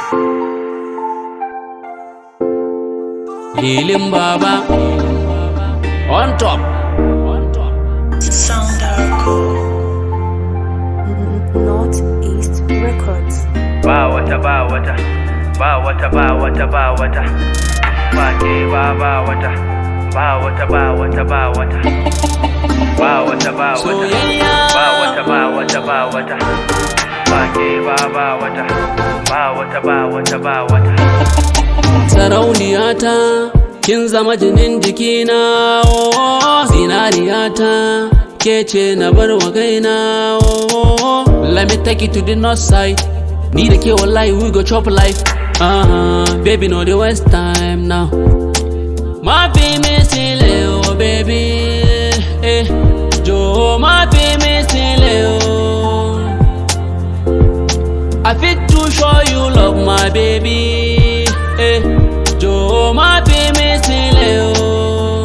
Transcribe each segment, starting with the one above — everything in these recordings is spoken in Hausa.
Lilin Baba on top. Northeast Records. Ba wata ba wata ba wata ba wata ba wata ba ke ba wata ba wata ba wata ba wata ba wata ba wata ba wata ba wata ba wata ba ke ba wata ba wata ba wata ba wata. Sarauniyata kin zama jinin jikina, oh zinariyata ke ce na bar wa gaina, oh let me take you to the north side. Ni da ke wallahi we go chop life. Baby no dey waste time now. Ma fi mi sílẹ̀ oh baby, jọ̀ọ́ ma fi mi sílẹ̀ oh. I fit to show you love my baby, jọ̀ọ́ ma fi mi sílẹ̀ oh.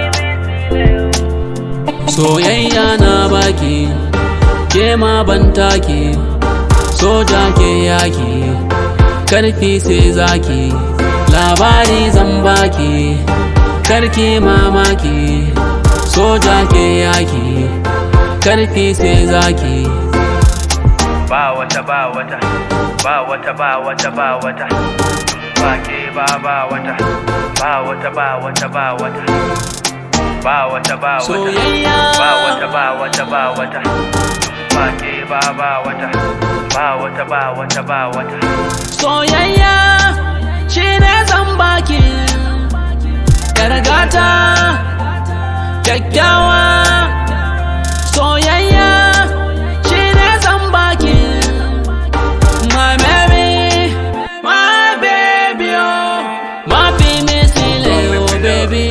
Soyayya na baki, ke ma ban take, soja ke yaki, karfi sai zaki, labari zan baki, karki mamaki, soja ke yaki, karfi sai zaki. Ba wata ba wata ba wata ba wata ba wata ba ke ba wata ba wata ba wata ba wata ba wata ba wata Soyayya ba wata ba wata ba wata ba ke ba wata ba wata ba wata ba wata. Soyayya shi ne zan baki, yargata kyakkyawa. Soyayya shi ne zan baki, my baby, my baby oh. Ma fi mi sílẹ̀ oh baby,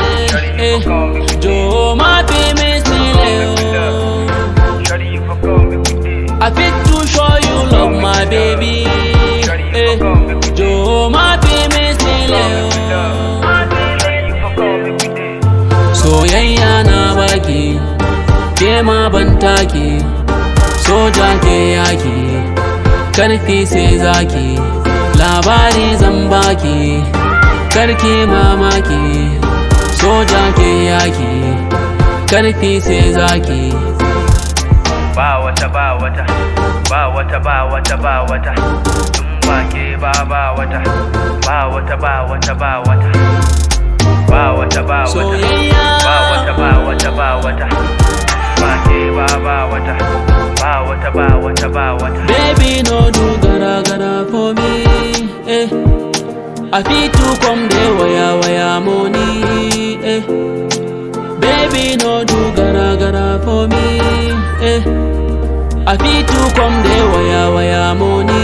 jọ̀ọ́ ma fi mi sílẹ̀ oh. I fit to show you love my baby, jọ̀ọ́ ma fi mi sílẹ̀ oh. Soyayya na baki, ke ma ban take, soja ke yaki, karfi sai zaki, labari zan baki, karki mamaki, soja ke yaki, karfi sai zaki. Ba wata ba wata ba wata ba wata ba wata ba ke ba wata ba wata ba wata ba wata ba wata ba wata Soyayya ba wata ba wata ba wata ba ke ba wata ba wata ba wata ba wata. Baby no do gara gara for me, I fit to come there waya money, Baby no do gara gara for me, I fit to come there waya money.